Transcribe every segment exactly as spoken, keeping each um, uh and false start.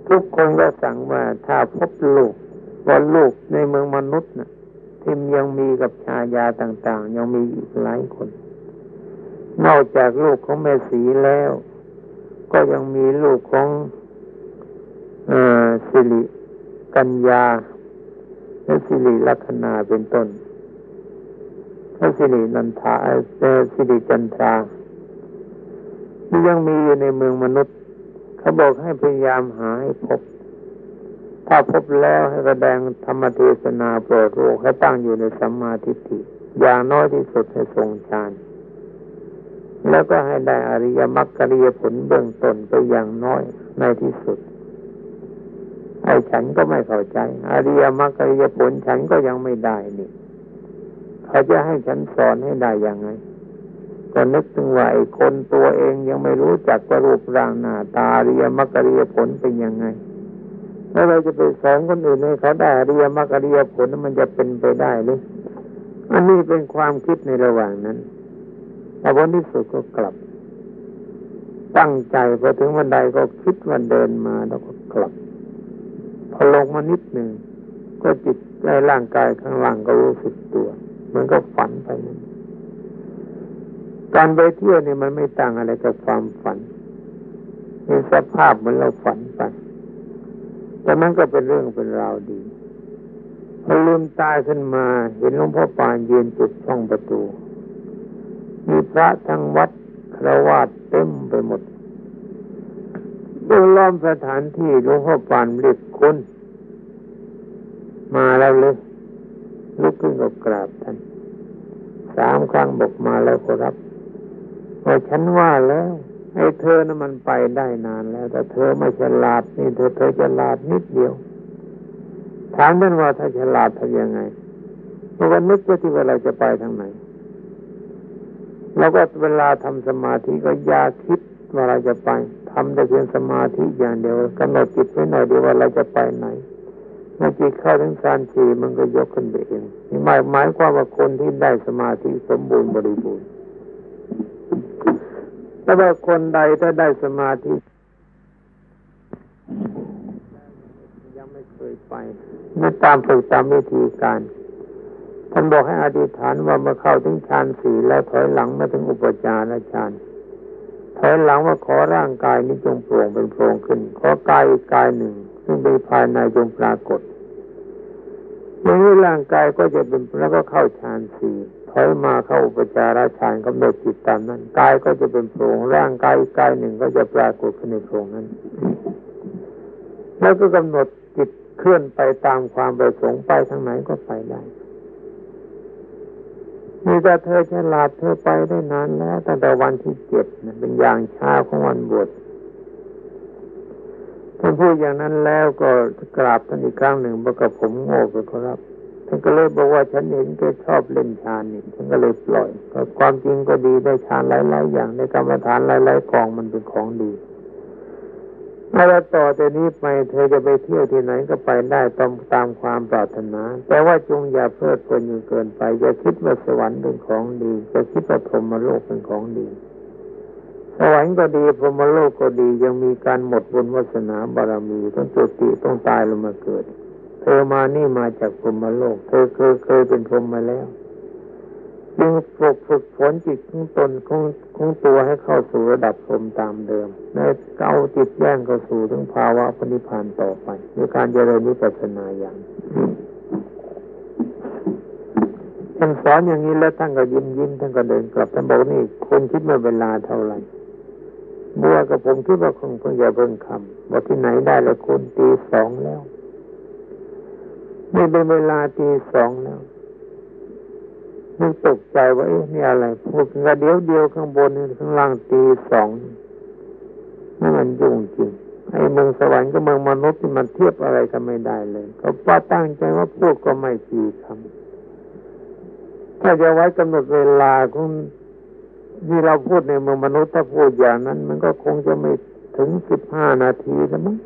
ทุกคนก็สั่งว่าถ้าพบลูกว่าลูกในเมืองมนุษย์นะที่ยังมีกับชายาต่างๆยังมีอีกหลายคนนอกจากลูกของแม่สีแล้วก็ยังมีลูกของเอ่อสิริกัญญาและสิริลัคนาเป็นต้นและสิรินันทาเอ่อสิริจันทราที่ยังมีอยู่ในเมืองมนุษย์เขาบอกให้พยายามหาให้พบถ้าพบแล้วให้แสดงธรรมเทศนาโปรดโลกให้ตั้งอยู่ในสัมมาทิฏฐิอย่างน้อยที่สุดให้ทรงฌานแล้วก็ให้ได้อริยมรรคอริยผลเบื้องต้นไปอย่างน้อยในที่สุดไอ้ฉันก็ไม่เข้าใจอริยมรรคอริยผลฉันก็ยังไม่ได้นี่เขาจะให้ฉันสอนให้ได้ยังไงก็นึกถึงว่าไอ้คนตัวเองยังไม่รู้จักว่ารูปร่างหน้าตาอริยมรรคอริยผลเป็นยังไงแล้วเราจะไปสอนคนอื่นให้เขาได้อริยมรรคอริยผลมันจะเป็นไปได้หรืออันนี้เป็นความคิดในระหว่างนั้นแต่วันที่สุดก็กลับตั้งใจพอถึงวันใดก็คิดว่าเดินมาแล้วก็กลับพอลงมานิดหนึ่งก็จิตในร่างกายข้างล่างก็รู้สึกตัวมันก็ฝันไปนั่นการไปเที่ยวนี่มันไม่ต่างอะไรกับความฝันมีสภาพเหมือนเราฝันไปแต่มันก็เป็นเรื่องเป็นราวดีพอลืมตาขึ้นมาเห็นหลวงพ่อปานยืนจุดช่องประตูมีพระทั้งวัดฆราวาสเต็มไปหมดโดยล้อมสถานที่หลวงพ่อปานเรียกคนมาแล้วเลยลุกขึ้นก็กราบท่านสามครั้งบอกมาแล้วก็รับพอฉันว่าแล้วไอ้เธอน่ะมันไปได้นานแล้วแต่เธอไม่ฉลาดนี่เธอเธอฉลาดนิดเดียวถามท่านว่าถ้าฉลาดทำยังไงเพราะว่านึกว่าที่ว่าเราจะไปทางไหนแล้วก็เวลาทำสมาธิก็อย่าคิดว่าเราจะไปทำแต่เพียงสมาธิอย่างเดียวกำหนดจิตไว้หน่อยเดียวว่าเราจะไปไหนเมื่อจิตเข้าถึงฌานสี่มันก็ยกขึ้นไปเองนี่หมายหมายความว่าคนที่ได้สมาธิสมบูรณ์บริบูรณ์แต่ว่าคนใดถ้าได้สมาธิยังไม่เคยไปไม่ตามฝึกตามวิธีการท่านบอกให้อธิษฐานว่าเมื่อเข้าถึงฌานสี่แล้วถอยหลังมาถึงอุปจารฌานถอยหลังว่าขอร่างกายนี้จงโปร่งเป็นโพรงขึ้นขอกายอีกกายหนึ่งซึ่งเป็นภายในจงปรากฏเมื่อร่างกายก็จะเป็นแล้วก็เข้าฌานสี่ถอยมาเข้าอุปจารฌานกำหนดจิตตามนั้นกายก็จะเป็นโพรงร่างกายอีกกายหนึ่งก็จะปรากฏขึ้นในโพรงนั้นแล้วก็กำหนดจิตเคลื่อนไปตามความประสงค์ไปทางไหนก็ไปได้นี่แต่เธอฉลาดเธอไปได้นานแล้วตั้งแต่วันที่เจ็ดนะเป็นอย่างช้าของวันบวชท่านพูดอย่างนั้นแล้วก็กราบท่านอีกครั้งหนึ่งบอกกับผมโง่ไปครับท่านก็เลยบอกว่าฉันเห็นแกชอบเล่นฌานนี่ฉันก็เลยปล่อยก็ความจริงก็ดีได้ฌานหลายๆอย่างในกรรมฐานหลายๆกองมันเป็นของดีแล้วต่อแต่นี้ไปเธอจะไปเที่ยวที่ไหนก็ไปได้ตามตามความปรารถนาแต่ว่าจงอย่าเพลิดเพลินจนเกินไปอย่าคิดว่าสวรรค์เป็นของดีอย่าคิดว่าพรหมโลกเป็นของดีสวรรค์ก็ดีพรหมโลกก็ดียังมีการหมดบุญวาสนาบารมีต้องจุติต้องตายลงมาเกิดเธอมานี่มาจากพรหมโลกเธอเคยเคยเป็นพรหมมาแล้วจึงฝึกฝึกฝนจิตของตนของของตัวให้เข้าสู่ระดับพรหมตามเดิมและเอาจิตแย่งเข้าสู่ถึงภาวะพระนิพพานต่อไปด้วยการเจริญวิปัสสนาอย่างท่านสอนอย่างนี้แล้วท่านก็ยิ้มยิ้มท่านก็เดินกลับท่านบอกนี่คุณคิดว่าเวลาเท่าไหร่บัวกับผมคิดว่าคงคงอย่าเบิ่งคำบอกที่ไหนได้ละคุณตีสองแล้วนี่เป็นเวลาตีสองแล้วนึกตกใจว่าเอ๊ะนี่อะไรพูดกันเดียวเดียวข้างบนข้างล่างตีสองนั่นมันยุ่งจริงไอ้เมืองสวรรค์กับเมืองมนุษย์ที่มันเทียบอะไรกันไม่ได้เลยก็ป้าตั้งใจว่าพูดก็ไม่กี่คำถ้าจะไว้กำหนดเวลาของที่เราพูดในเมืองมนุษย์ถ้าพูดอย่างนั้นมันก็คงจะไม่ถึงสิบห้านาทีแล้วมั้ง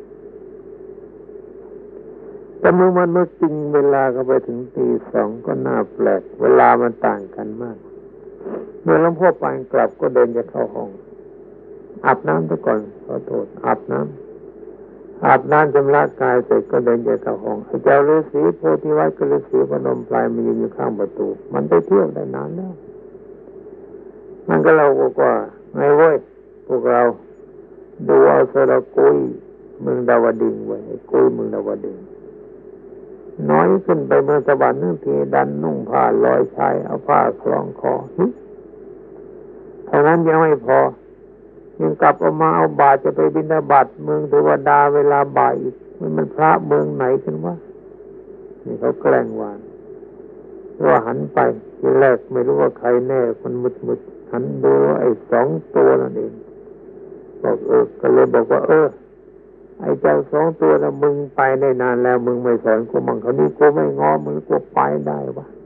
แต่เมื่อมันเมื่อจริงเวลาก็ไปถึงตีสองก็น่าแปลกเวลามันต่างกันมากเมื่อหลวงพ่อปานกลับก็เดินจะเข้าห้องอาบน้ำซะก่อนขอโทษอาบน้อาบน้ำชำระกายเสร็จก็เดินจากเข้าห้องไอ้เจ้าฤาษีโพธิวัตรก็ฤาษีพนมไพรมันยืนอยู่ข้างประตูมันไปเที่ยวได้นานแล้วมันก็เราบอกว่าไงเว้ยพวกเราดูเอาสระกุยเมืองดาวดึงไว้กุยเมืองดาวดึงน้อยขึ้นไปเมืองสวรรค์นั่นทีดันนุ่งผ้าลอยชายเอาผ้าคล้องคอเท่านั้นยังไม่พอยังกลับออกมาเอาบาตรจะไปบิณฑบาตเมืองเทวดาเวลาบ่ายอีกมันมันพระเมืองไหนกันวะนี่เขาแกล้งวานว่าหันไปทีแรกไม่รู้ว่าใครแน่คนมืดๆหันดูไอ้สองตัวนั่นเองบอกเออก็เลยบอกว่าเออไอ้เจ้าสองตัวน่ะมึงไปได้นานแล้วมึงไม่สอนกูมั่งเขานี่กูไม่ง้อมึงกูไปได้วะ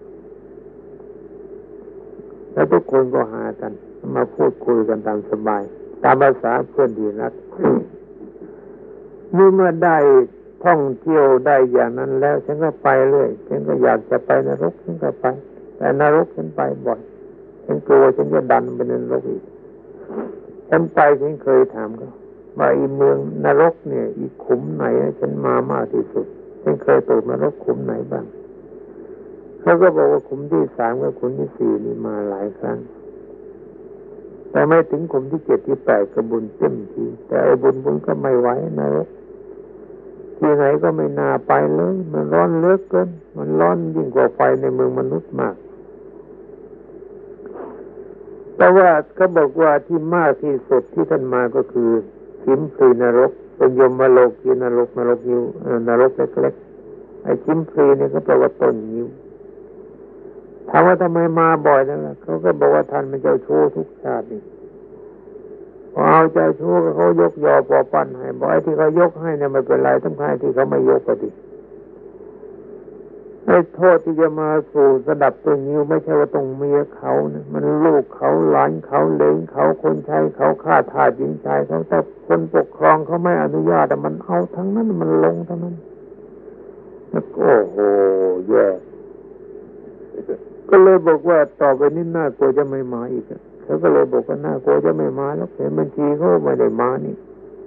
แล้วทุกคนก็หากันมาพูดคุยกันตามสบายตามภาษาเพื่อนดีนัก นี่เมื่อได้ท่องเที่ยวได้อย่างนั้นแล้วฉันก็ไปเรื่อยฉันก็อยากจะไปนรกฉันก็ไปแต่นรกฉันไปบ่อยฉันกลัวฉันจะดันไปในนรกอีกฉันไปฉันเคยถามเขาว่าอีเมืองนรกเนี่ยอีขุมไหนฉันมามากที่สุดฉันเคยตกนรกขุมไหนบ้างเขาก็บอกว่าขุมที่สามกับขุมที่สี่นี่มาหลายครั้งแต่ไม่ถึงขุมที่เจ็ดที่แปดก็บุญเต็มทีแต่ไอ้บุญบุญก็ไม่ไหวนรกที่ไหนก็ไม่น่าไปเลยมันร้อนเหลือเกินมันร้อนยิ่งกว่าไฟในเมืองมนุษย์มากแต่ว่าเขาบอกว่าที่มากที่สุดที่ท่านมาก็คือชิมพลีนรกเป็นยมโลกีนรกนรกนิ้วนรกเล็กๆไอ้ชิมพลีเนี่ยก็แปลว่าต้นนิ้วถามว่าทำไมมาบ่อยนักล่ะเขาก็บอกว่าท่านเป็นเจ้าชู้ทุกชาตินี่พอเอาใจชู้เขายกยอปอปั้นให้บอกไอ้ที่เขายกให้เนี่ยไม่เป็นไรต้องให้ที่เขาไม่ยกก็ดีไอ้โทษที่จะมาสู่สดับตัวนิ้วไม่ใช่ว่าตรงเมียเขานะมันลูกเขาหลานเขาเหลนเขาคนใช้เขาฆ่าทาสหญิงชายเขาแต่คนปกครองเขาไม่อนุญาตแต่มันเอาทั้งนั้นมันลงทั้งนั้นโอ้โหแย่ก็เลยบอกว่าต่อไปนี้น่ากลัวจะไม่มาอีกเขาก็เลยบอกว่าน่ากลัวจะไม่มาแล้วเห็นบัญชีเขาไม่ได้มานี่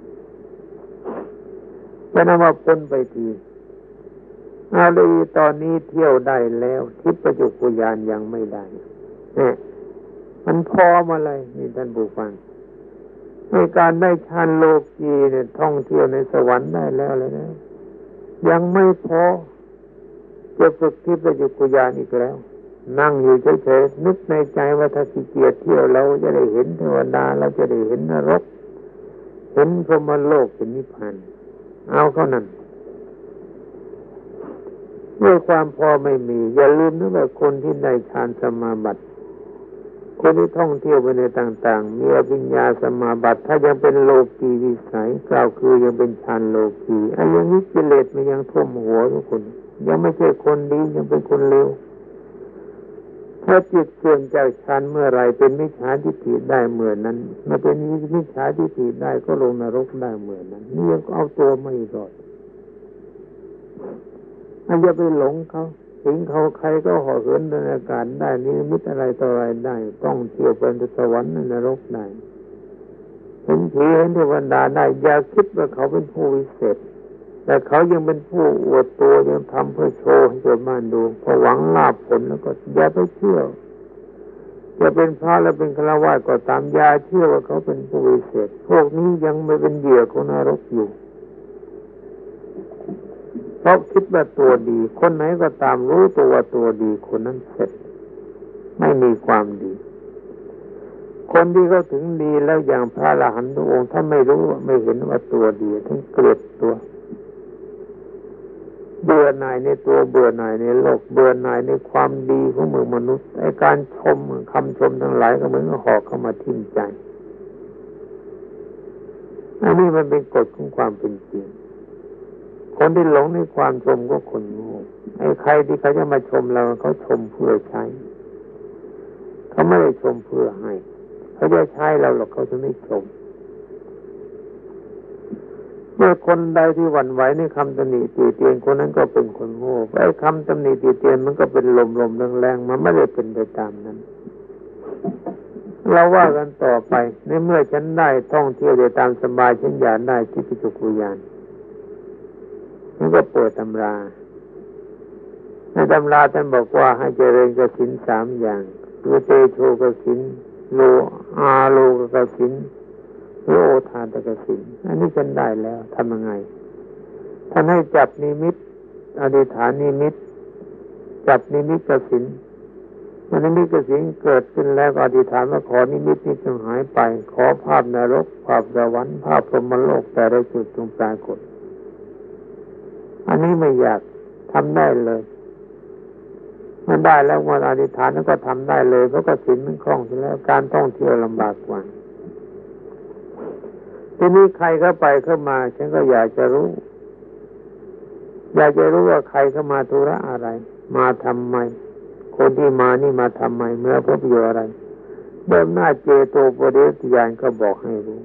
จะนำมาพ้นไปทีอาลีตอนนี้เที่ยวได้แล้วทิพจุกุญาณยังไม่ได้เนี่ยมันพอมาเลยนี่ท่านผู้ฟังในการได้ฌานโลกีเนี่ยท่องเที่ยวในสวรรค์ได้แล้วเลยนะยังไม่พอจะฝึกทิพจุกุญาณอีกแล้วนั่งอยู่เฉยๆนึกในใจว่าถ้าขี้เกียจเที่ยวเราจะได้เห็นเทวดาเราจะได้เห็นนรกเห็นพรหมโลกเป็นนิพพานเอาเข้านั้นเมื่อความพอไม่มีอย่าลืมนะว่าคนที่ได้ฌานสมาบัติคนที่ท่องเที่ยวไปในต่างๆมีอภิญญาสมาบัติถ้ายังเป็นโลกีวิสัยกล่าวคือยังเป็นฌานโลกีไอ้ยังนี้กิเลสมันยังท่วมหัวทุกคนยังไม่ใช่คนดียังเป็นคนเลวถ้าจิตเสื่อมจากฌานเมื่อไรเป็นมิจฉาทิฏฐิได้เมื่อนั้นเมื่อเป็นมิจฉาทิฏฐิได้ก็ลงนรกได้เมื่อนั้นนี่ยังเอาตัวไม่รอดอย่าไปหลงเขาถึงเขาใครก็ห่อเหินในอากาศได้นี่มิตรอะไรต่ออะไรได้ต้องเที่ยวเป็นสวรรค์นรกได้เห็นผีเห็นเทวดาได้อย่าคิดว่าเขาเป็นผู้วิเศษแต่เขายังเป็นผู้อวดตัวยังทำเพื่อโชว์ให้ชาวบ้านดูพอหวังลาภผลแล้วก็อย่าไปเชื่อจะเป็นพระและเป็นฆราวาสก็ตามอย่าเชื่อว่าเขาเป็นผู้วิเศษพวกนี้ยังไม่เป็นเหยื่อของนรกอยู่เพราะคิดว่าตัวดีคนไหนก็ตามรู้ตัวว่าตัวดีคนนั้นเสร็จไม่มีความดีคนที่เขาถึงดีแล้วอย่างพระอรหันต์ทุกองค์ถ้าไม่รู้ไม่เห็นว่าตัวดีท่านเกลียดตัวเบื่อหน่ายในตัวเบื่อหน่ายในโลกเบื่อหน่ายในความดีของมือมนุษย์ไอ้การชมคำชมทั้งหลายก็เหมือนกับหอกเข้ามาทิ่มใจอันนี้มันเป็นกฎของความเป็นจริงคนที่หลงในความชมก็คนโง่ไอ้ใครที่เขาจะมาชมเราเขาชมเพื่อใช้เขาไม่ได้ชมเพื่อให้เขาจะใช้เราหรอกเขาจะไม่ชมเมื่อคนใดที่หวั่นไหวในคำตำหนิติเตียนคนนั้นก็เป็นคนโง่ไอ้คำตำหนิติเตียนมันก็เป็นลมๆแรงๆมันไม่ได้เป็นไปตามนั้นเราว่ากันต่อไปในเมื่อฉันได้ท่องเที่ยวได้ตามสบายฉันอยากได้ทิพจุกุญาณมันก็เปิดตำราในตำราท่านบอกว่าให้เจริญกสิณสามอย่างคือเตโชกสิณโลอาโลกสิณโลธาตกสิณอันนี้ฉันได้แล้วทำยังไงท่านให้จับนิมิตอธิษฐานนิมิตจับนิมิตกสิณมันนิมิตกสิณเกิดขึ้นแล้วอธิษฐานว่าขอนิมิตนี้จงหายไปขอภาพนรกภาพสวรรค์ภาพพรหมโลกแต่ละจุดจงปรากฏอันนี้ไม่อยากทำได้เลยมันได้แล้ววันอธิษฐานนั้นก็ทำได้เลยเพราะกสิณมันคล่องอยู่แล้วการท่องเที่ยวลำบากกว่าทีนี้ใครเข้าไปเข้ามาฉันก็อยากจะรู้อยากจะรู้ว่าใครเข้ามาธุระอะไรมาทำไมคนที่มานี่มาทำไมเมื่อพบอยู่อะไรเดิมหน้าเจโตปริยญาณก็บอกให้รู้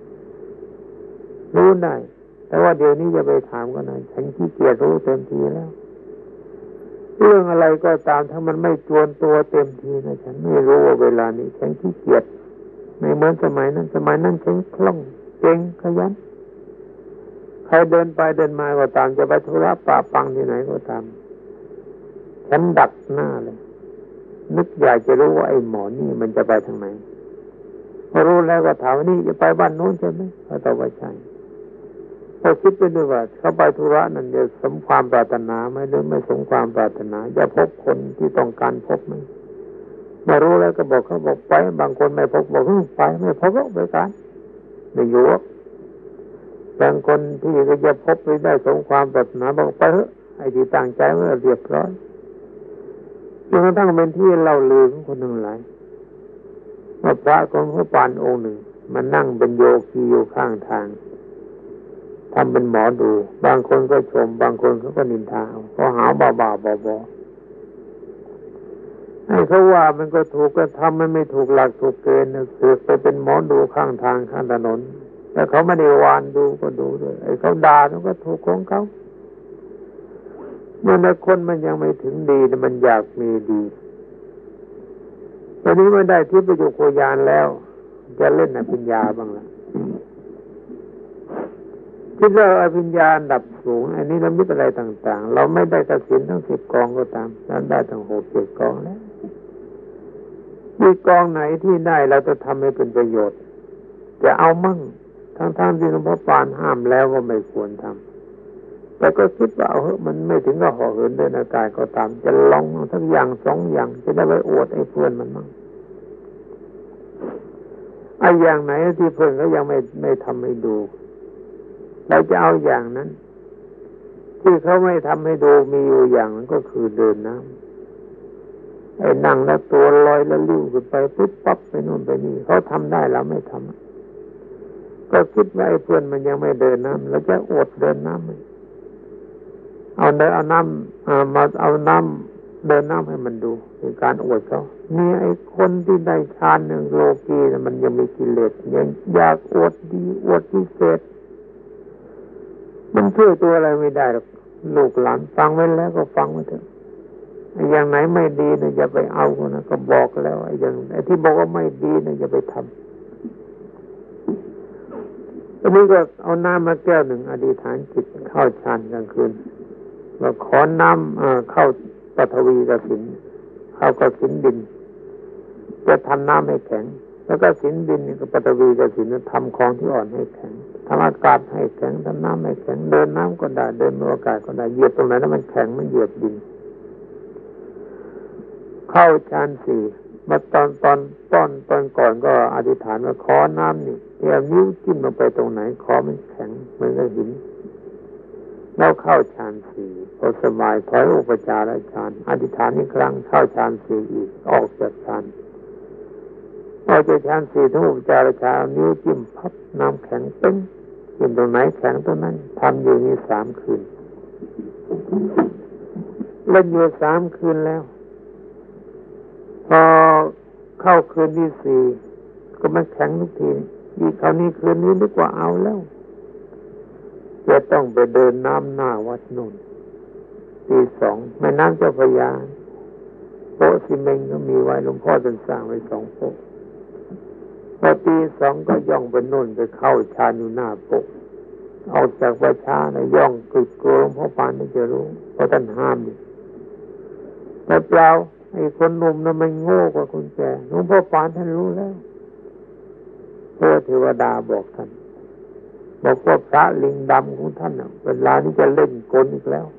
รู้ได้แต่ว่าเดี๋ยวนี้จะไปถามก็นายฉันขี้เกียจรู้เต็มทีแล้วเรื่องอะไรก็ตามถ้ามันไม่จวนตัวเต็มทีนะฉันไม่รู้ว่าเวลานี้ฉันขี้เกียจไม่เหมือนสมัยนั้นสมัยนั้นฉันคล่องเก่งขยันใครเดินไปเดินมาก็ตามจะไปธุระป่าปังที่ไหนก็ตามฉันดักหน้าเลยนึกอยากจะรู้ว่าไอ้หมอนี่มันจะไปทางไหนพอรู้แล้วก็ถามว่านี่จะไปบ้านโน้นใช่ไหมเขาตอบว่าใช่พอคิดไปด้วยว่าเขาไปธุระนั่นจะสมความปรารถนาไหมหรือไม่สมความปรารถนาจะพบคนที่ต้องการพบไหมมารู้แล้วก็บอกเขาบอกไปบางคนไม่พบบอกไปไม่พบก็ไปกันไม่อยู่บางคนที่ก็จะพบไปได้สมความปรารถนาบอกไปเถอะไอ้ที่ตั้งใจไว้เรียบร้อยจนกระทั่งเป็นที่เล่าลือของคนทั้งหลายว่าพระของพระปานองค์หนึ่งมานั่งเป็นโยคีอยู่ข้างทางทำเป็นหมอดูบางคนก็ชมบางคนเขาก็นินทาก็หาบ้าบ้าบอบอให้เขาว่ามันก็ถูกก็ทำมันไม่ถูกหลักถูกเกณฑ์เสือกไปเป็นหมอดูข้างทางข้างถนนแต่เขาไม่ได้วานดูก็ดูด้วยไอ้เขาด่ามันก็ถูกของเขาเมื่อคนมันยังไม่ถึงดีมันอยากมีดีตอนนี้มันได้ทิพยุโคยานแล้วจะเล่นอภิญญาบ้างละคิดว่าอภิญญาดับสูงอันนี้เราไม่อะไรต่างๆเราไม่ได้กสิณทั้งสิบกองก็ตามนั้นได้ทั้งหกเจ็ดกองแล้วมีกองไหนที่ได้เราจะทำให้เป็นประโยชน์จะเอามั่งทั้งๆที่หลวงพ่อปานห้ามแล้วก็ไม่ควรทำแต่ก็คิดว่าเฮ้ยมันไม่ถึงกับห่อเหินเดินอากาศก็ตามจะลองทั้งอย่างสองอย่างจะได้ไปอวดไอ้เพื่อนมันมั่งไอ้อย่างไหนที่เพื่อนเขายังไม่ไม่ทำให้ดูเราจะเอาอย่างนั้นที่เขาไม่ทำให้ดูมีอยู่อย่างนั้นก็คือเดินน้ำไอ้นั่งแล้วตัวลอยแล้วลิ้วขึ้นไปปุ๊บปั๊บไปโน่นไปนี่เขาทำได้เราไม่ทำก็คิดว่าไอ้เพื่อนมันยังไม่เดินน้ำเราจะอดเดินน้ำเอาเดินเอาน้ำมาเอาน้ำเดินน้ำให้มันดูเป็นการอวดเขานี่ไอ้คนที่ได้ฌานหนึ่งโลกีนะมันยังมีกิเลสยังอยากอวดดีอวดพิเศษมันช่วยตัวอะไรไม่ได้หรอกลูกหลานฟังไว้แล้วก็ฟังไว้เถอะอย่างไหนไม่ดีนะอย่าไปเอาคนนะก็บอกแล้วไอ้อย่างไอ้ที่บอกว่าไม่ดีนะอย่าไปทำตอนนี้ก็เอาน้ำมาแก้วหนึ่งอธิษฐานจิตเข้าฌานกลางคืนแล้วขอน้ำเข้าปฐวีกสิณเข้ากสิณดินจะทำน้ำให้แข็งแล้วก็สิณดินนี่ก็ปฐวีกสิณทำของที่อ่อนให้แข็งทำอากาศให้แข็งทำน้ำให้แข็งเดินน้ำก็ได้เดินบนอากาศก็ได้เหยียบตรงไหนแล้วมันแข็งมันเหยียบดินเข้าฌานสี่มาตอนตอนตอนตอนก่อนก็อธิษฐานว่าขอน้ำนี่เอานิ้วจิ้มลงไปตรงไหนขอมันแข็งเหมือนกับหินแล้วเข้าฌานสี่พอสบายถอยอุปจารฌานอธิษฐานอีกครั้งเข้าฌานสี่อีกออกจากฌานออกจากฌานสี่ทั้งอุปจารฌานนิ้วจิ้มพับน้ำแข็งตึ้งจิ้มตรงไหนแข็งตรงนั้นทำอยู่นี่สามคืนเล่นอยู่สามคืนแล้วพอเข้าคืนที่สี่ก็มันแข็งทุกทีอีกคราวนี้คืนนี้ดีกว่าเอาแล้วจะต้องไปเดินน้ำหน้าวัดนู่นตีสองแม่น้ำเจ้าพระยาโป๊ะซีเมนต์ก็มีไว้หลวงพ่อท่านสร้างไว้สองโป๊ะพอตีสองก็ย่องไปนู่นไปเข้าฌานอยู่หน้าโป๊ะออกจากประชาในย่องกึกกลัวหลวงพ่อปานนี่จะรู้เพราะท่านห้ามดิแต่เปล่าไอ้คนหนุ่มนั้นมันโง่กว่าคนแก่หลวงพ่อปานท่านรู้แล้วพระเทวดาบอกท่านบอกว่าพระลิงดำของท่านน่ะเวลานี้จะเล่นกลอีกแล้ว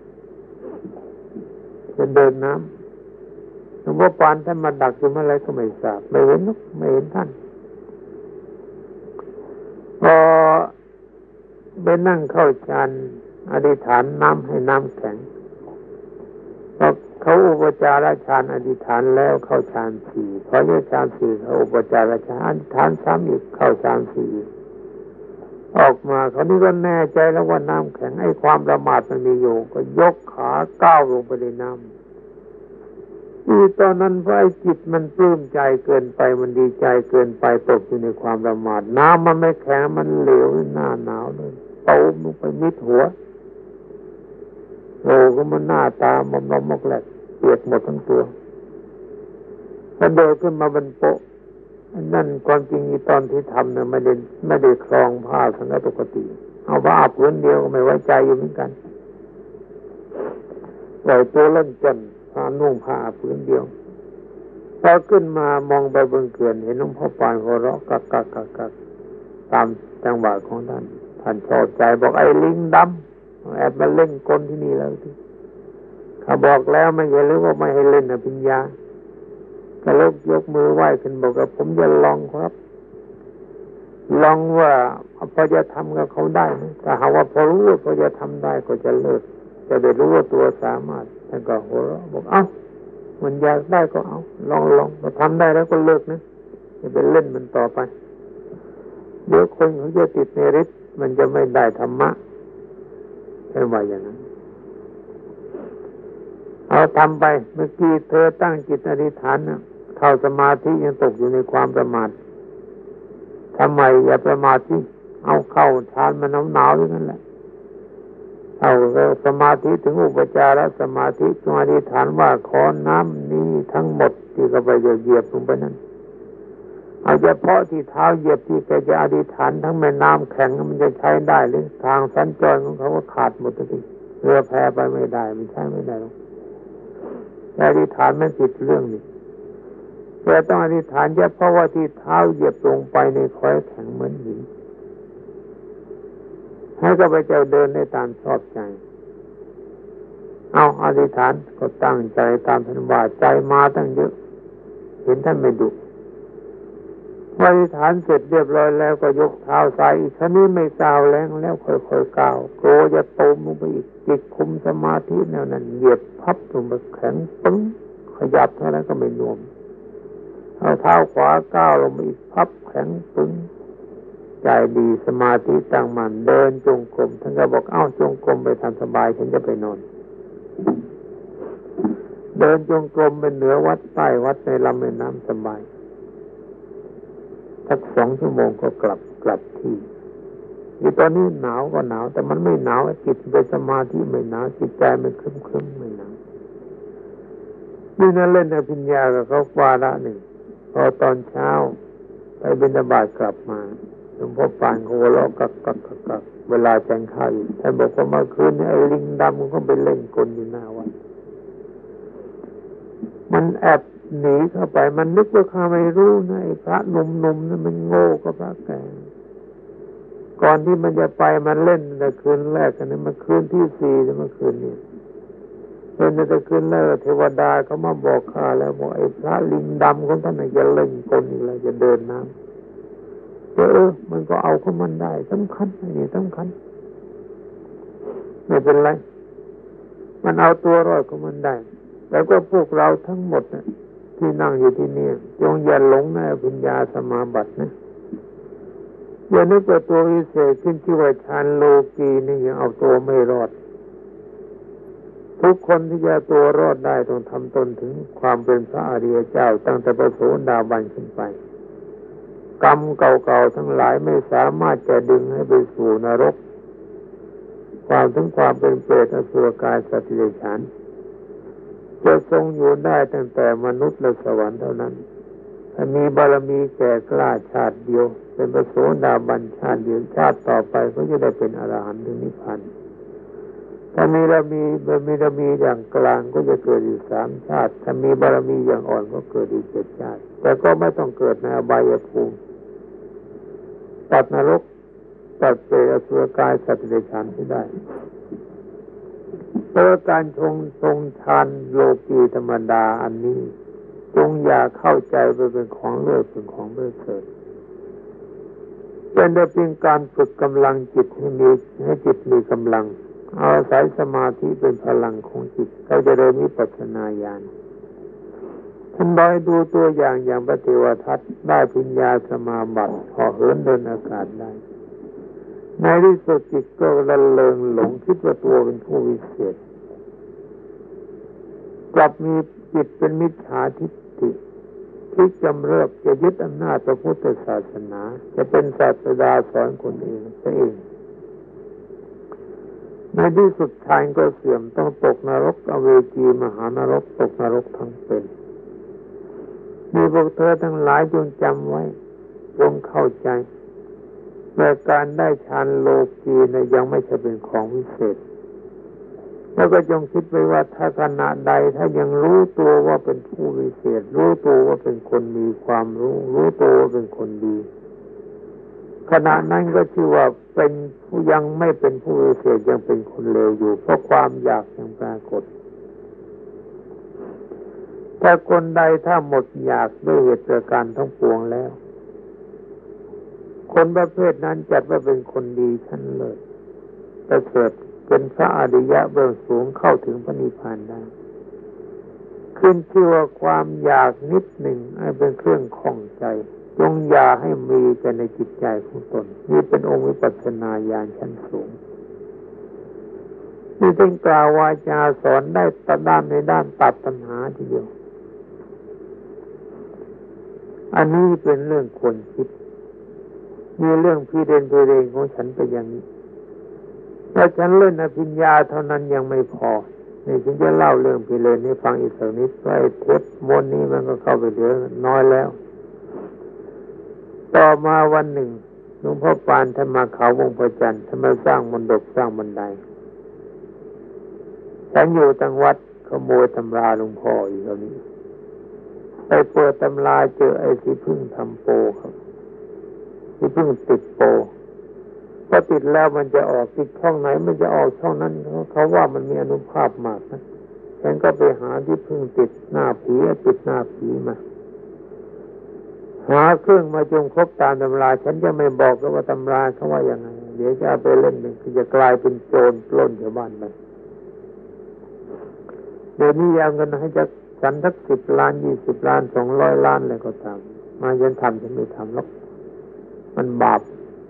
จะเดินน้ำหลวงพ่อปานท่านมาดักอยู่เมื่อไรก็ไม่ทราบไม่เห็นนกไม่เห็นท่านพอไปนั่งเข้าฌานอธิษฐานน้ำให้น้ำแข็งพอเขาอุปจารฌานอธิษฐานแล้วเข้าฌานสี่พอเลิกฌานสี่เขาอุปจารฌานอธิษฐานซ้ำอีกเข้าฌานสี่ออกมาเขานี่ก็แน่ใจแล้วว่าน้ำแข็งไอ้ความประมาทมันมีอยู่ก็ยกขาก้าวลงไปในน้ำที่ตอนนั้นเพราะไอ้จิตมันปลื้มใจเกินไปมันดีใจเกินไปตกอยู่ในความประมาทน้ำมันไม่แข็งมันเหลวหน้าหนาวเลยตกลงไปมิดหัวโอ้ก็มันหน้าตามอมๆมกแหลกเปียกหมดทั้งตัวกระโดดขึ้นมาบนโป๊ะนั่นความจริงตอนที่ทำเนี่ยไม่ได้ไม่ได้คลองผ้าสังฆปกติเอาผ้าอาบพื้นเดียวก็ไม่ไว้ใจอยู่เหมือนกันปล่อยตัวเล่นจนผ้านุ่งผ้าอาบพื้นเดียวพอขึ้นมามองไปบนเขื่อนเห็นหลวงพ่อปานหัวเราะกักกักกักกักตามจังหวะของท่านท่านชอบใจบอกไอ้ลิงดำแอบมาเล่นกลที่นี่แล้วที่เขาบอกแล้วไม่ใช่หรือว่าไม่ให้เล่นอภิญญาก็ลกยกมือไหว้ขึ้นบอกว่าผมจะลองครับลองว่าพอจะทำกับเขาได้ไหมถ้าหากว่าพอรู้ว่าพอจะทำได้ก็จะเลิกจะได้รู้ว่าตัวสามารถท่านก็หัวเราะบอกเอ้ามันอยากได้ก็เอาลองลองพอทำได้แล้วก็เลิกนะจะไปเล่นมันต่อไปเดี๋ยวคนเขาจะติดในฤทธิ์มันจะไม่ได้ธรรมะใช่ไหมอย่างนั้นเอาทำไปเมื่อกี้เธอตั้งจิตอธิษฐานนะเข้าสมาธิยังตกอยู่ในความประมาททำไมอย่าประมาทที่เอาเข้าฌานมันหนาวๆอย่างนั้นแหละเอาสมาธิถึงอุปจารสมาธิจงอธิษฐานว่าขอน้ำนี้ทั้งหมดที่กระไปเหยียบลงไปนั้นเอาเฉพาะที่เท้าเหยียบที่แกจะอธิษฐานทั้งแม่น้ำแข็งมันจะใช้ได้หรือทางสัญจรของเขาก็ขาดหมดทีเรือแพไปไม่ได้มันใช้ไม่ได้หรอกอธิษฐานไม่ติดเรื่องนี้แต่ต้องอธิษฐานเฉพาะว่าที่เท้าเหยียบลงไปในคอยแข็งเหมือนหินให้ข้าพเจ้าเดินได้ตามชอบใจเอาอธิษฐานก็ตั้งใจตามท่านว่าใจมาตั้งเยอะเห็นท่านไม่ดุอธิษฐานเสร็จเรียบร้อยแล้วก็ยกเท้าซ้ายอีกชนี้ไม่ก้าวแรงแล้วค่อยๆก้าวโกจะตมลงไปอีกจิตคุมสมาธิแนวนั้นเหยียบพับลงไปแข็งปึ้งขยับเท่านั้นก็ไม่นวมเอาเท้าขวาก้าวลงไปอีกพับแข็งปึ้งใจดีสมาธิตั้งมั่นเดินจงกรมท่านก็บอกเอ้าจงกรมไปทำสบายฉันจะไปนอนเดินจงกรมเป็นเหนือวัดใต้วัดในลำแม่น้ำสบายสักสองชั่วโมงก็กลับกลับที่อีตอนนี้หนาวก็หนาวแต่มันไม่หนาวจิตเป็นสมาธิไม่หนาวจิตใจมันครึ้มๆไม่หนาวนี่นั่นเล่นอภิญญากับเขาวาระหนึ่งพอตอนเช้าไปบิณฑบาตกลับมาหลวงพ่อปานโหร้องกักกักกักกักเวลาแจงข้าวอีกท่านบอกว่าเมื่อคืนนี้ไอ้ลิงดำมันก็ไปเล่นกลอยู่หน้าวัดมันแอบหนีเข้าไปมันนึกว่าข้าไม่รู้นะไอ้พระหนุ่มๆนั่นมันโง่กับพระแก่ก่อนที่มันจะไปมันเล่นแต่คืนแรกกันนี่มันคืนที่สี่เมื่อคืนนี้เล่นแต่คืนแรกเทวดาเขามาบอกข้าแล้วบอกไอ้พระลิงดำของท่านน่ะจะเล่นกลอีกแล้วจะเดินน้ำเออมันก็เอาของมันได้สำคัญนี่สำคัญไม่เป็นไรมันเอาตัวรอดของมันได้แล้วก็พวกเราทั้งหมดนะที่นั่งอยู่ที่นี่จงอย่าหลงในอภิญญาสมาบัตินะอย่านึกว่าตัววิเศษขึ้นที่ว่าฌานโลกีนี่ยังเอาตัวไม่รอดทุกคนที่จะตัวรอดได้ต้องทำตนถึงความเป็นพระอริยเจ้าตั้งแต่พระโสดาบันขึ้นไปกรรมเก่าๆทั้งหลายไม่สามารถจะดึงให้ไปสู่นรกความถึงความเป็นเปรตอสุรกายสัตว์เดรัจฉานจะทรงอยู่ได้ตั้งแต่มนุษย์และสวรรค์เท่านั้นพถ้ามีบารมีแก่กล้าชาติเดียวเป็นพระโสดาบันชาติเดียวชาติต่อไปก็จะได้เป็นอรหันต์ถึงนิพพานถ้ามีบารมีบารมีบารมีอย่างกลางก็จะเกิดอีกสามชาติถ้ามีบารมีอย่างอ่อนก็เกิดอีกเจ็ดชาติแต่ก็ไม่ต้องเกิดในอบายภูมิตัดนรกตัดเปรตอสุรกายสัตว์เดรัจฉานที่ได้เพราะการชงทรงทานโลกีธรรมดาอันนี้จงอย่าเข้าใจไปเป็นของเลิศเป็นของประเสริฐเป็นแต่เพียงการฝึกกำลังจิตให้มีให้จิตมีกำลังอาศัยสมาธิเป็นพลังของจิตเราจะได้มีปัจจนาญาณท่านได้ดูตัวอย่างอย่างพระเทวทัตได้ปัญญาสมาบัติเหาะเหินเดินอากาศได้ในที่สุดจิตก็ระเริงหลงคิดว่าตัวเป็นผู้วิเศษกลับมีจิตเป็นมิจฉาทิฏฐิคิดจำเริบจะยึดอำนาจพระพุทธศาสนาจะเป็นศาสดาสอนคนเองซะเองในที่สุดฌานก็เสื่อมต้องตกนรกอเวจีมหานรกตกนรกทั้งเป็นมีพวกเธอทั้งหลายจงจำไว้จงเข้าใจเมื่อการได้ฌานโลกีนะยังไม่ใช่เป็นของวิเศษแล้วก็จงคิดไว้ว่าถ้าขณะใดถ้ายังรู้ตัวว่าเป็นผู้วิเศษรู้ตัวว่าเป็นคนมีความรู้รู้ตัวว่าเป็นคนดีขณะนั้นก็ชื่อว่าเป็นผู้ยังไม่เป็นผู้วิเศษยังเป็นคนเลวอยู่เพราะความอยากยังปรากฏแต่คนใดถ้าหมดอยากด้วยเหตุประการทั้งปวงแล้วคนประเภทนั้นจัดว่าเป็นคนดีชั้นเลิศประเสริฐเป็นพระอริยะเบื้องสูงเข้าถึงพระนิพพานได้ขึ้นชื่อว่าความอยากนิดหนึ่งให้เป็นเครื่องข้องใจจงอย่าให้มีกันในจิตใจของตนนี่เป็นองค์วิปัสสนาญาณชั้นสูงนี่เป็นกล่าววาจาสอนได้ตด้านในด้านตัดปัญหาทีเดียวอันนี้เป็นเรื่องควรคิดมีเรื่องพี่เรนพี่เรนของฉันไปอย่างนี้ถ้าฉันเล่นอภิญญาเท่านั้นยังไม่พอนี่ฉันจะเล่าเรื่องพี่เรนให้ฟังอีกสักนิดเพราะไอ้เทปมนนี้มันก็เข้าไปเหลือน้อยแล้วต่อมาวันหนึ่งหลวงพ่อปานท่านมาเขาวงประจันทร์ท่านมาสร้างมณฑปสร้างบันไดฉันอยู่ทางวัดขโมยตำราหลวงพ่ออีกแล้วนี้ไปเปิดตำราเจอไอ้สีพึ่งทำโปครับสีพึ่งติดโปพอติดแล้วมันจะออกติดช่องไหนมันจะออกช่องนั้นเขาว่ามันมีอานุภาพมากนะฉันก็ไปหาที่พึ่งติดหน้าผีติดหน้าผีมาหาเครื่องมาจงครบตามตำราฉันจะไม่บอกว่าตำราเขาว่าอย่างไงเดี๋ยวจะเอาไปเล่นมันจะกลายเป็นโจรปล้นชาวบ้านไปเดี๋ยวนี้เอาเงินให้จะฉันสักสิบล้านยี่สิบล้านสองร้อยล้านอะไรก็ตามมาฉันทำฉันไม่ทำหรอกมันบาป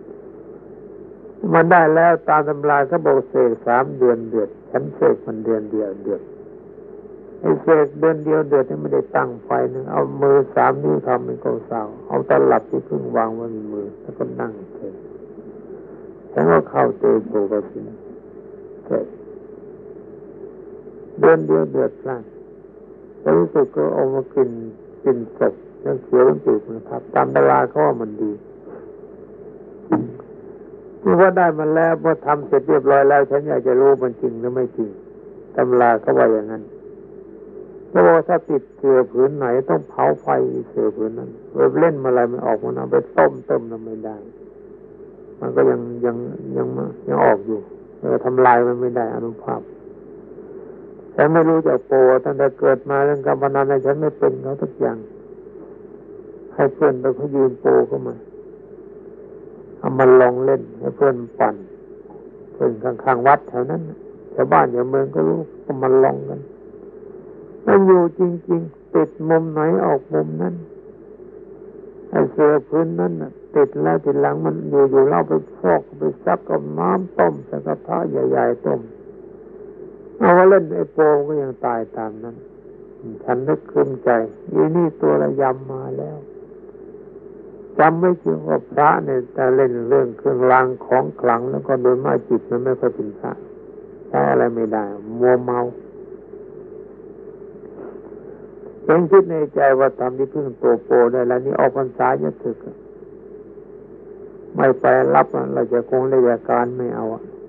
มันได้แล้วตามตำราเขาบอกเสกสามเดือนเดือดฉันเสกมันเดือนเดียวเดือดไอ้เสกเดือนเดียวเดือดนี่ไม่ได้ตั้งไฟนึงเอามือสามนิ้วทำเป็นกองเสาเอาตลับที่พึ่งวางไว้ในมือแล้วก็นั่งเสกฉันก็เข้าเตะโผล่กระสินเสกเดือนเดียวเดือดร้อนแล้วรู้สึกก็เอามากินกินศพแล้วเขียวจืดนะครับตามตำราเขาว่ามันดีเมื่อได้มันแล้วพอทำเสร็จเรียบร้อยแล้วฉันอยากจะรู้มันจริงหรือไม่จริงตำราเขาว่าอย่างนั้นเพราะว่าถ้าติดเสือผืนไหนต้องเผาไฟเสือผืนนั้นเล่นมาอะไรมันออกมานะไปต้มต้มทำไม่ได้มันก็ยังยังยังยังออกอยู่แต่ทำลายมันไม่ได้อนุภาพฉันไม่รู้จักโปตั้งแต่เกิดมาเรื่องการพนันฉันไม่เป็นเขาทุกอย่างให้เพื่อนไปเขายืนโปเข้ามาเอามันลองเล่นให้เพื่อนปั่นเพื่อนข้างๆวัดแถวนั้นชาวบ้านชาวเมืองก็รู้ก็มันลองกันมันอยู่จริงๆติดมุมไหนออกมุมนั้นไอ้เสือพื้นนั้นน่ะติดแล้วทีหลังมันอยู่ๆเล่าไปฟอกไปซักกับน้ำต้มใส่กระทะใหญ่ๆต้มเอาว่าเล่นไอ้โปก็ยังตายตามนั้นฉันนึกขึ้นใจอีนี่ตัวระยำมาแล้วจำไม่ถึงว่าพระเนี่ยแต่เล่นเรื่องเครื่องรางของขลังแล้วก็โดยมากจิตมันไม่ค่อยเป็นพระใช้อะไรไม่ได้มัวเมาเพียงคิดในใจว่าทำที่พึ่งตัวโปได้แล้วนี่ออกพรรษาจะถึกไม่ไปรับเราจะคงราชการไม่เอา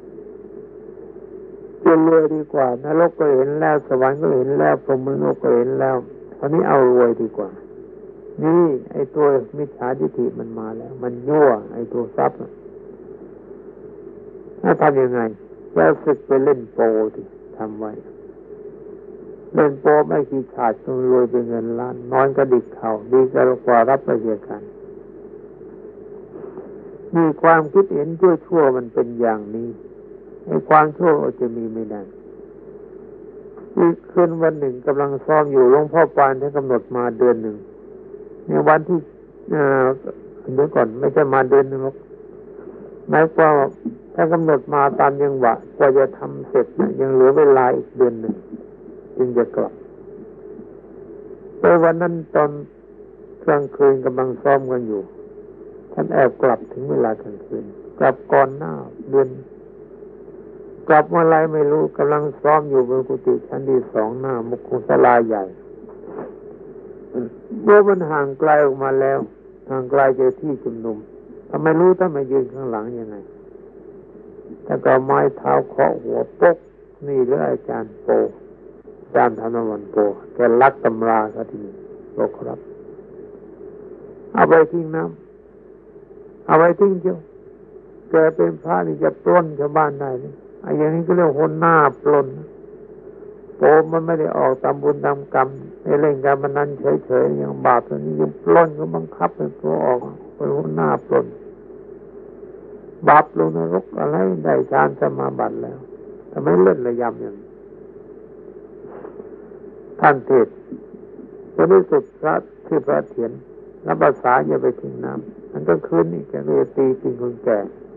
จะรวยดีกว่านรกก็เห็นแล้วสวรรค์ก็เห็นแล้วพรหมโลกก็เห็นแล้วตอนนี้เอารวยดีกว่านี่ไอ้ตัวมิจฉาทิฏฐิมันมาแล้วมันยั่วไอ้ตัวทรัพย์ถ้าทำยังไงจะศึกไปเล่นโปดิทำไว้เล่นโปไม่ขี้ขาดจนรวยเป็นเงินล้านนอนกระดิกเข่าดีกว่ารับราชการมีความคิดเห็นชั่วๆมันเป็นอย่างนี้ไอ้ความชั่วจะมีไม่ได้อีกคืนวันหนึ่งกำลังซ้อมอยู่หลวงพ่อปานท่านกำหนดมาเดือนหนึ่งในวันที่เอ่อเดี๋ยวก่อนไม่ใช่มาเดือนหนึ่งหรอกหมายความว่าท่านกำหนดมาตามจังหวะกว่าจะทำเสร็จนะยังเหลือเวลาอีกเดือนหนึ่งจึงจะกลับแต่วันนั้นตอนกลางคืนกำลังซ้อมกันอยู่ท่านแอบกลับถึงเวลากลางคืนกลับก่อนหน้าเดือนกลับเมื่อไรไม่รู้กำลังซ้อมอยู่บนกุฏิชั้นที่สองหน้ามุขศาลาใหญ่เมื่อมันห่างไกลออกมาแล้วห่างไกลจากที่ชุมนุมทำไมรู้ถ้ามายืนข้างหลังยังไงแต่ก็ไม้เท้าเคาะหัวปกนี่หรืออาจารย์โปอาจารย์ธนวันโปแกลักตำราซะทีนี้บอกครับเอาไปทิ้งน้ำเอาไปทิ้งเจ้าแกเป็นพระนี่จะปล้นชาวบ้านได้นี่ไอ้อย่างนี้ก็เรียกคนหน้าปล้นโปมันไม่ได้ออกตามบุญตามกรรมในเล่นการพนันเฉยๆอย่างบาปตัวนี้ยังปล้นก็บังคับให้ตัวออกเป็นคนหน้าปล้นบาปลงนรกอะไรได้ฌานสมาบัติแล้วทำไมเล่นระยำอย่างท่านเทศจนที่สุดพระที่พระเถียนรับภาษาอย่าไปทิ้งน้ำมันก็คืนนี่แกก็จะตีกินคนแก่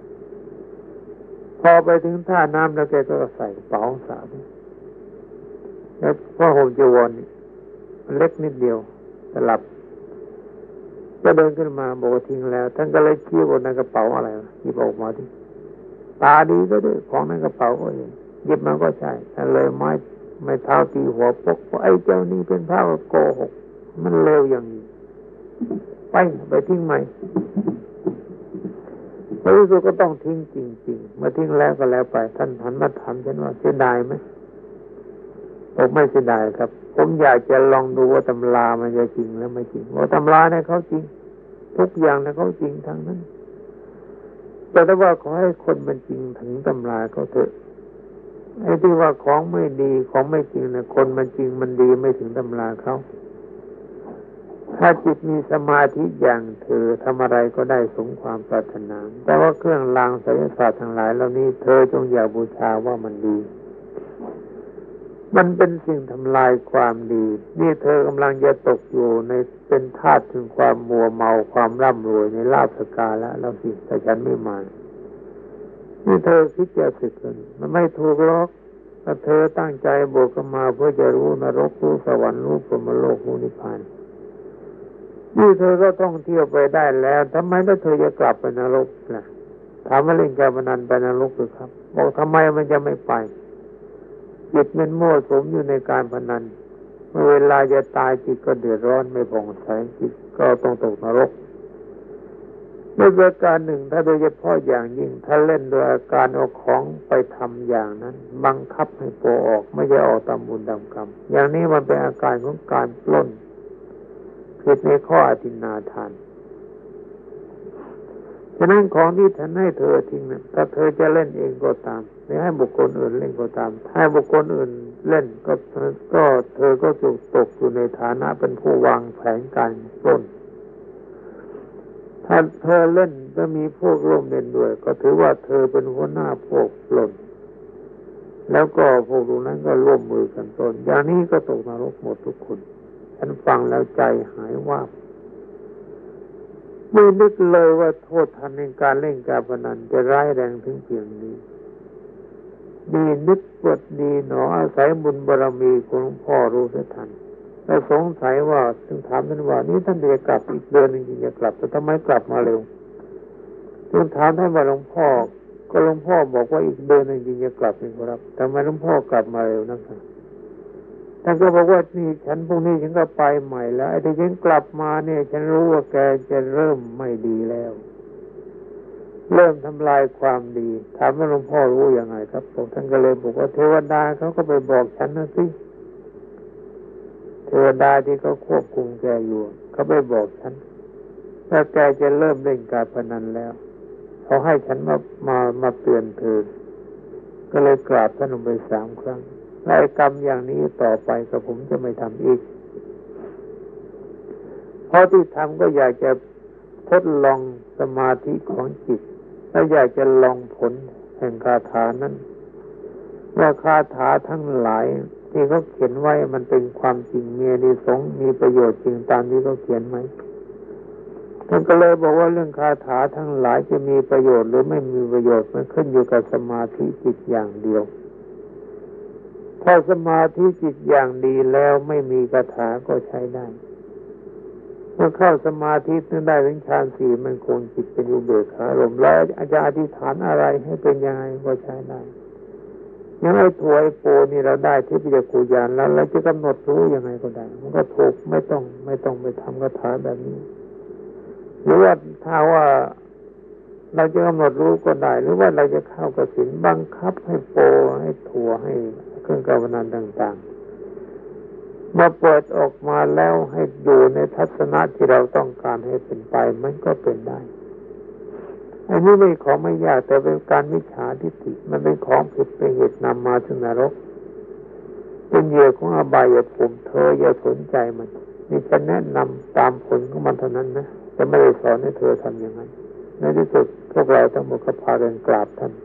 พอไปถึงท่าน้ำแล้วแกก็ใส่กระเป๋าสาวแล้วพ่อห่มจีวรนี่มันเล็กนิดเดียวสลับก็เดินขึ้นมาบอกว่าทิ้งแล้วท่านก็เลยชี้ว่าในกระเป๋าอะไรหยิบออกมาที่ตาดีก็ด้วยของในกระเป๋าก็เห็นหยิบมันก็ใช่ท่านเลยไม้ไม้เท้าตีหัวปกว่าไอ้เจ้านี่เป็นพระโกหกมันเลวอย่างนี้ไปไปทิ้งใหม่ในที่สุดก็ต้องทิ้งจริงๆเมื่อทิ้งแล้วก็แล้วไปท่านหันมาถามฉันว่าเสียดายไหมผมไม่เสียดายครับผมอยากจะลองดูว่าตำรามันจะจริงแล้วไม่จริงว่าตำราเนี่ยเขาจริงทุกอย่างเนี่ยเขาจริงทั้งนั้นแต่ถ้าว่าขอให้คนมันจริงถึงตำราเขาเถอะไอ้ที่ว่าของไม่ดีของไม่จริงเนี่ยคนมันจริงมันดีไม่ถึงตำราเขาถ้าจิตมีสมาธิอย่างเธอทำอะไรก็ได้สมความปรารถนาแต่ว่าเครื่องรางไสยศาสตร์ทั้งหลายเหล่านี้เธอจงอย่าบูชาว่ามันดีมันเป็นสิ่งทำลายความดีนี่เธอกำลังจะตกอยู่ในเป็นทาสถึงความมัวเมาความร่ำรวยในลาภสกาละแล้วสิแต่ฉันไม่มานี่เธอคิดจะสึกกันมันไม่ถูกหรอกถ้าเธอตั้งใจบวชก็มาเพื่อจะรู้นรกรู้สวรรค์รู้พรหมโลกรู้นิพพานนี่เธอก็ท่องเที่ยวไปได้แล้วทำไมถ้าเธอจะกลับไปนรกล่ะถามว่าเล่นการพนันไปนรกหรือครับบอกทำไมมันจะไม่ไปจิตมันมั่วสุมอยู่ในการพนันเมื่อเวลาจะตายจิตก็เดือดร้อนไม่ผ่องใสจิตก็ต้องตกนรกด้วยประการหนึ่งถ้าโดยเฉพาะอย่างยิ่งถ้าเล่นโดยอาการเอาของไปทำอย่างนั้นบังคับให้โปออกไม่ใช่ออกตามบุญตามกรรมอย่างนี้มันเป็นอาการของการปล้นผิดในข้ออธินาทานฉะนั้นของที่ท่านให้เธอทิ้งนะถ้าเธอจะเล่นเองก็ตามหรือให้บุคคลอื่นเล่นก็ตามถ้าบุคคลอื่นเล่นก็ก็เธอก็ถูกตกอยู่ในฐานะเป็นผู้วางแผนการปล้นถ้าเธอเล่นจะมีพวกร่วมเล่นด้วยก็ถือว่าเธอเป็นหัวหน้าพวกปล้นแล้วก็พวกนั้นก็ร่วมมือกันปล้นอย่างนี้ก็ตกนรกหมดทุกคนฉันฟังแล้วใจหายว่าไม่นึกเลยว่าโทษทันในการเล่นการพนันจะร้ายแรงถึงเพียงนี้ดีนึกว่าดีหนออาศัยบุญบารมีของหลวงพ่อรู้เสียทันแล้วสงสัยว่าจึงถามท่านว่านี่ท่านจะกลับอีกเดือนนึงจะกลับแต่ทำไมกลับมาเร็วจึงถามท่านว่าหลวงพ่อก็หลวงพ่อบอกว่าอีกเดือนนึงจะกลับเองครับทำไมหลวงพ่อกลับมาเร็วนักท่านก็บอกว่านี่ฉันพรุ่งนี้ฉันก็ไปใหม่แล้วไอ้ที่ฉันกลับมาเนี่ยฉันรู้ว่าแกจะเริ่มไม่ดีแล้วเริ่มทำลายความดีถามว่าหลวงพ่อรู้ยังไงครับผมท่านก็เลยบอกว่าเทวดาเขาก็ไปบอกฉันนะสิเทวดาที่เขาควบคุมแกอยู่เขาไปบอกฉันว่าแกจะเริ่มเล่นการพนันแล้วเขาให้ฉันมามามาเตือนเธอก็เลยกราบท่านลงไปสามครั้งและกรรมอย่างนี้ต่อไปกับผมจะไม่ทำอีกเพราะที่ทำก็อยากจะทดลองสมาธิของจิตและอยากจะลองผลแห่งคาถานั้นว่าคาถาทั้งหลายที่เขาเขียนไว้มันเป็นความจริงมีอานิสงส์มีประโยชน์จริงตามที่เขาเขียนไหมท่านก็เลยบอกว่าเรื่องคาถาทั้งหลายจะมีประโยชน์หรือไม่มีประโยชน์มันขึ้นอยู่กับสมาธิจิตอย่างเดียวถ้าสมาธิจิตอย่างดีแล้วไม่มีคาถาก็ใช้ได้เมื่อเข้าสมาธิถึงได้ถึงฌานสี่มันคงจิตเป็นอุเบกขาอารมณ์แล้วอาจารย์อธิษฐานอะไรให้เป็นยังไงก็ใช้ได้ยังไอ้ถวยโปนี่เราได้ที่ปิฎกญาณแล้วเราจะกำหนดรู้ยังไงก็ได้มันก็ถูกไม่ต้องไม่ต้องไปทำคาถาแบบนี้หรือว่าถ้าว่าเราจะกำหนดรู้ก็ได้หรือว่าเราจะเข้ากสิณบังคับให้โปให้ถั่วให้เครื่องกาวนันต่างๆมาเปิดออกมาแล้วให้อยู่ในทัศนะที่เราต้องการให้เป็นไปมันก็เป็นได้อันนี้ไม่ของไม่ยากแต่เป็นการมิจฉาทิฏฐิมันเป็นของผิดเป็นเหตุนำมาถึงนรกเป็นเหยื่อของอบายภูมิเธออย่าสนใจมันนี่ฉันแนะนำตามผลของมันเท่านั้นนะจะไม่ได้สอนให้เธอทำอย่างนั้นในที่สุดพวกเราทั้งหมดก็พากันกราบท่าน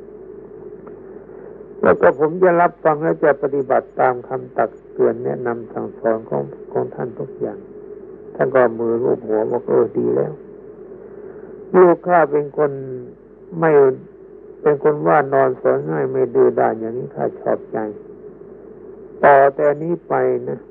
แล้วก็ผมจะรับฟังและจะปฏิบัติตามคำตักเตือนแนะนำสั่งสอนของของท่านทุกอย่างท่านก็มือรูปหัวบอกเออดีแล้วลูกข้าเป็นคนไม่เป็นคนว่านอนสอนง่ายไม่ดื้อด้านอย่างนี้ข้าชอบใจต่อแต่นี้ไปนะ